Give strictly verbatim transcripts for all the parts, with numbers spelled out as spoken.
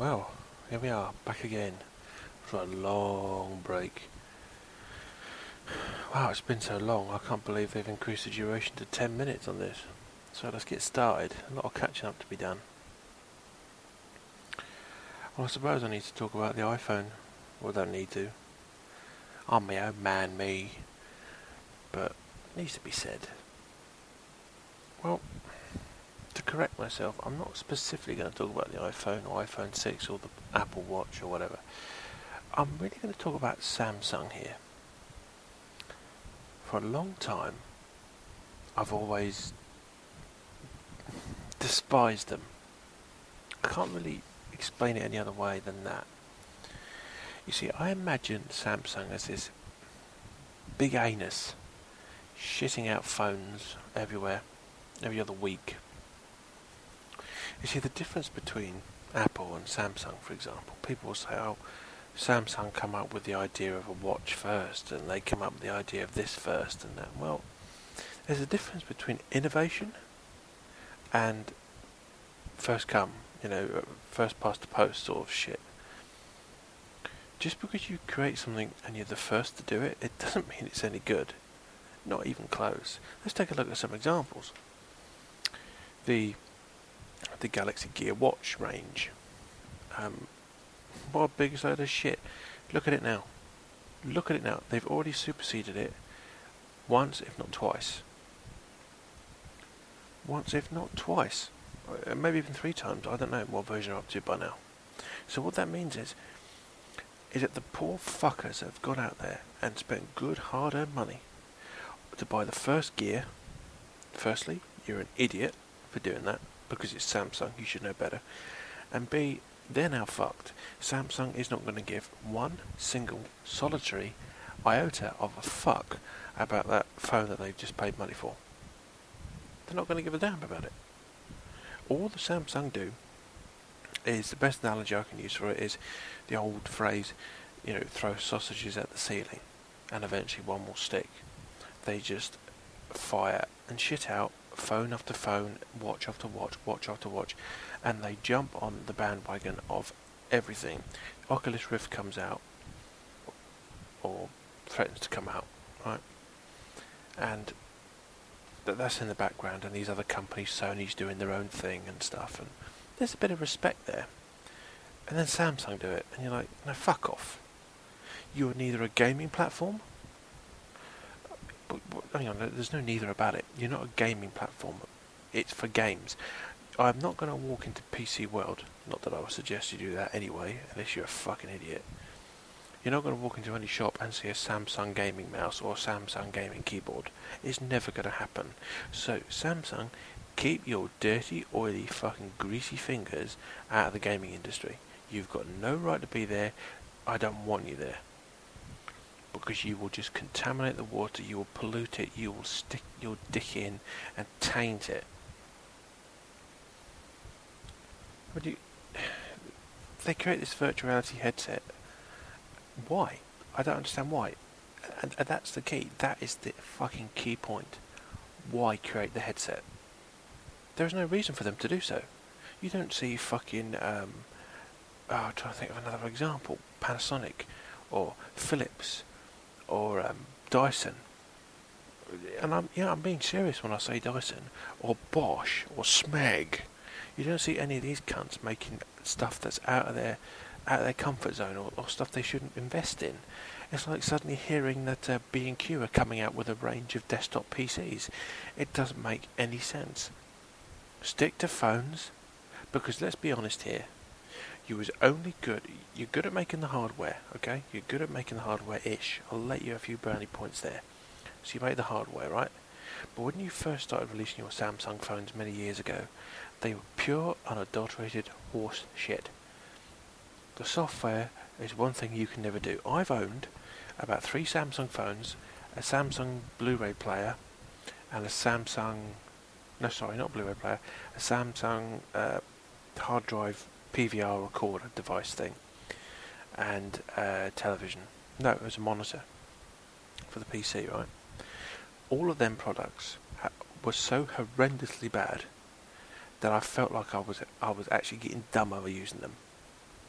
Well, here we are, back again for a long break. Wow, it's been so long, I can't believe they've increased the duration to ten minutes on this. So let's get started. A lot of catching up to be done. Well, I suppose I need to talk about the iPhone. Well, I don't need to. I'm my own man, me. But it needs to be said. Well, to correct myself, I'm not specifically going to talk about the iPhone or iPhone six or the Apple Watch or whatever. I'm really going to talk about Samsung here. For a long time, I've always despised them. I can't really explain it any other way than that. You see, I imagine Samsung as this big anus shitting out phones everywhere, every other week. You see, the difference between Apple and Samsung, for example, people will say, oh, Samsung come up with the idea of a watch first, and they come up with the idea of this first and that. Well, there's a difference between innovation and first come, you know, first past the post sort of shit. Just because you create something and you're the first to do it, it doesn't mean it's any good. Not even close. Let's take a look at some examples. The the Galaxy Gear Watch range. Um, what a big load of shit. Look at it now. Look at it now. They've already superseded it once, if not twice. Once, if not twice. Uh, maybe even three times. I don't know what version are up to by now. So what that means is, is that the poor fuckers have gone out there and spent good hard-earned money to buy the first gear. Firstly, you're an idiot for doing that, because it's Samsung, you should know better. And B, they're now fucked. Samsung is not going to give one single solitary iota of a fuck about that phone that they've just paid money for. They're not going to give a damn about it. All the Samsung do is, the best analogy I can use for it is the old phrase, you know, throw sausages at the ceiling and eventually one will stick. They just fire and shit out phone after phone, watch after watch, watch after watch, and they jump on the bandwagon of everything. Oculus Rift comes out, or threatens to come out, right? And th- that's in the background, and these other companies, Sony's doing their own thing and stuff, and there's a bit of respect there. And then Samsung do it, and you're like, no, fuck off. You're neither a gaming platform, but, but, hang on, there's no neither about it. You're not a gaming platform. It's for games. I'm not going to walk into P C World, not that I would suggest you do that anyway, unless you're a fucking idiot. You're not going to walk into any shop and see a Samsung gaming mouse or a Samsung gaming keyboard. It's never going to happen. So, Samsung, keep your dirty, oily, fucking greasy fingers out of the gaming industry. You've got no right to be there. I don't want you there. Because you will just contaminate the water, you will pollute it, you will stick your dick in and taint it. But you, they create this virtual reality headset. Why? I don't understand why. And, and that's the key. That is the fucking key point. Why create the headset? There's no reason for them to do so. You don't see fucking, um, oh, I'm trying to think of another example. Panasonic, or Philips, or um, Dyson. And I'm, yeah, I'm being serious when I say Dyson, or Bosch, or Smeg. You don't see any of these cunts making stuff that's out of their out of their comfort zone, or, or stuff they shouldn't invest in. It's like suddenly hearing that uh, B and Q are coming out with a range of desktop P Cs. It doesn't make any sense. Stick to phones, because let's be honest here. You was only good. You're good at making the hardware, okay? You're good at making the hardware-ish. I'll let you a few brownie points there. So you made the hardware, right? But when you first started releasing your Samsung phones many years ago, they were pure, unadulterated horse shit. The software is one thing you can never do. I've owned about three Samsung phones, a Samsung Blu-ray player, and a Samsung... No, sorry, not Blu-ray player. A Samsung uh, hard drive P V R recorder device thing. And uh, television. No, it was a monitor for the P C, right? All of them products ha- were so horrendously bad that I felt like I was I was actually getting dumb over using them.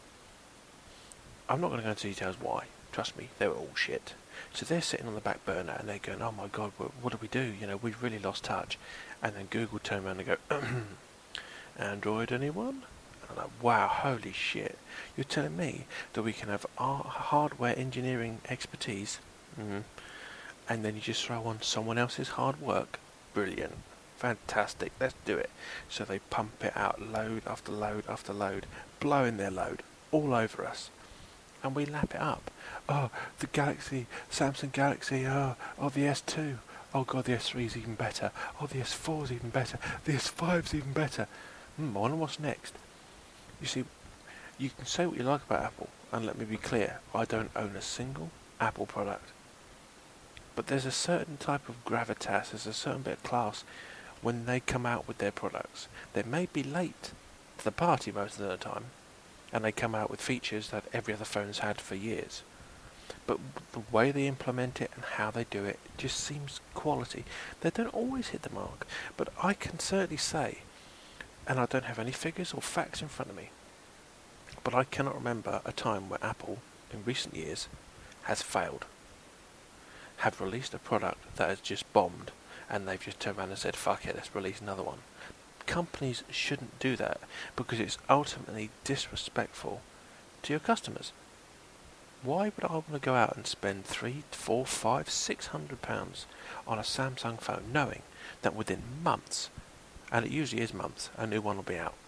I'm not going to go into details why. Trust me, they were all shit. So they're sitting on the back burner and they're going, oh my god, what, what do we do? You know, we've really lost touch. And then Google turn around and go, Android anyone? And I'm like, wow, holy shit. You're telling me that we can have our hardware engineering expertise, mm-hmm, and then you just throw on someone else's hard work? Brilliant. Fantastic, let's do it. So they pump it out load after load after load, blowing their load all over us. And we lap it up. Oh, the Galaxy, Samsung Galaxy, oh, oh the S two. Oh god, the S three is even better. Oh, the S four is even better. The S five is even better. Hmm, I wonder what's next. You see, you can say what you like about Apple, and let me be clear, I don't own a single Apple product. But there's a certain type of gravitas, there's a certain bit of class when they come out with their products. They may be late to the party most of the time, and they come out with features that every other phone's had for years. But the way they implement it and how they do it just seems quality. They don't always hit the mark, but I can certainly say, and I don't have any figures or facts in front of me, but I cannot remember a time where Apple, in recent years, has failed. Have released a product that has just bombed, and they've just turned around and said, fuck it, let's release another one. Companies shouldn't do that, because it's ultimately disrespectful to your customers. Why would I want to go out and spend three, four, five, six hundred pounds on a Samsung phone, knowing that within months, and it usually is months, a new one will be out?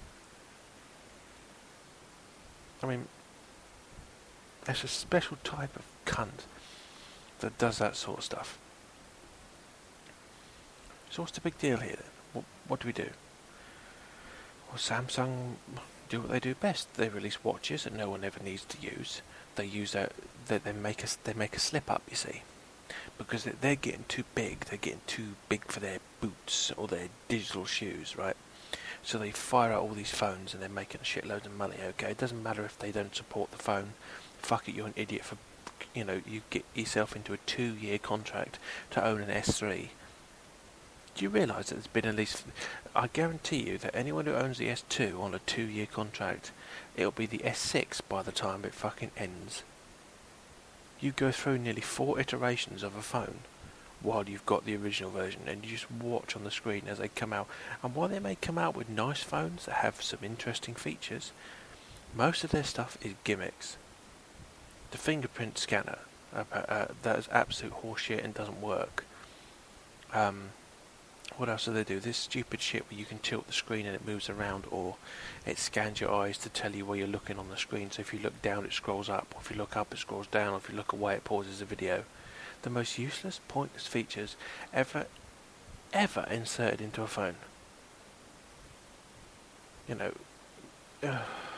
I mean, there's a special type of cunt that does that sort of stuff. So what's the big deal here then? What, what do we do? Well, Samsung do what they do best. They release watches that no one ever needs to use. They use a, they, they make a, they make a slip up, you see, because they're getting too big. They're getting too big for their boots or their digital shoes, right? So they fire out all these phones and they're making a shitload of money. Okay, it doesn't matter if they don't support the phone. Fuck it, you're an idiot for, you know, you get yourself into a two-year contract to own an S three. Do you realise that there's been at least, I guarantee you that anyone who owns the S two on a two-year contract, it'll be the S six by the time it fucking ends. You go through nearly four iterations of a phone while you've got the original version, and you just watch on the screen as they come out. And while they may come out with nice phones that have some interesting features, most of their stuff is gimmicks. The fingerprint scanner, uh, uh, that is absolute horseshit and doesn't work. Um... What else do they do? This stupid shit where you can tilt the screen and it moves around, or it scans your eyes to tell you where you're looking on the screen. So if you look down, it scrolls up. Or if you look up, it scrolls down. Or if you look away, it pauses the video. The most useless, pointless features ever, ever inserted into a phone. You know. Uh,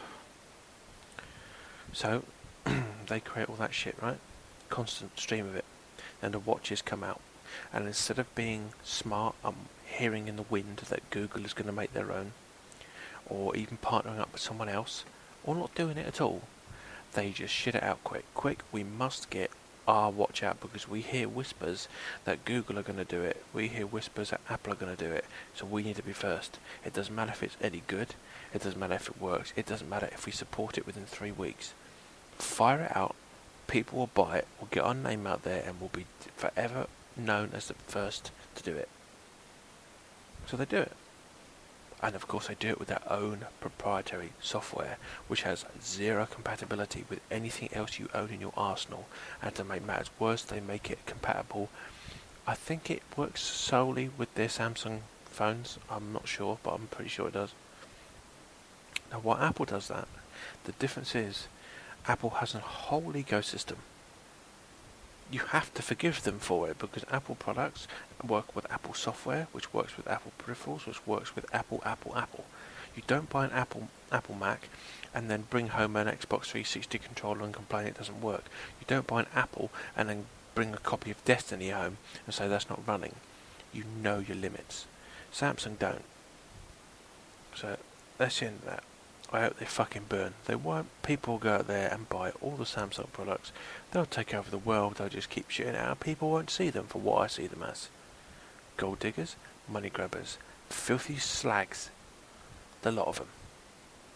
so they create all that shit, right? Constant stream of it, and the watches come out. And instead of being smart, I'm hearing in the wind that Google is going to make their own, or even partnering up with someone else, or not doing it at all, they just shit it out quick. Quick, we must get our watch out because we hear whispers that Google are going to do it. We hear whispers that Apple are going to do it. So we need to be first. It doesn't matter if it's any good. It doesn't matter if it works. It doesn't matter if we support it within three weeks. Fire it out. People will buy it. We'll get our name out there and we'll be forever known as the first to do it. So they do it. And of course they do it with their own proprietary software, which has zero compatibility with anything else you own in your arsenal. And to make matters worse, they make it compatible. I think it works solely with their Samsung phones. I'm not sure, but I'm pretty sure it does. Now while Apple does that, the difference is Apple has a whole ecosystem. You have to forgive them for it because Apple products work with Apple software, which works with Apple peripherals, which works with Apple, Apple, Apple. You don't buy an Apple Apple Mac and then bring home an Xbox three sixty controller and complain it doesn't work. You don't buy an Apple and then bring a copy of Destiny home and say that's not running. You know your limits. Samsung don't. So that's the end of that. I hope they fucking burn. They won't. People will go out there and buy all the Samsung products. They'll take over the world. They'll just keep shitting out. People won't see them for what I see them as. Gold diggers, money grabbers, filthy slags. The lot of them.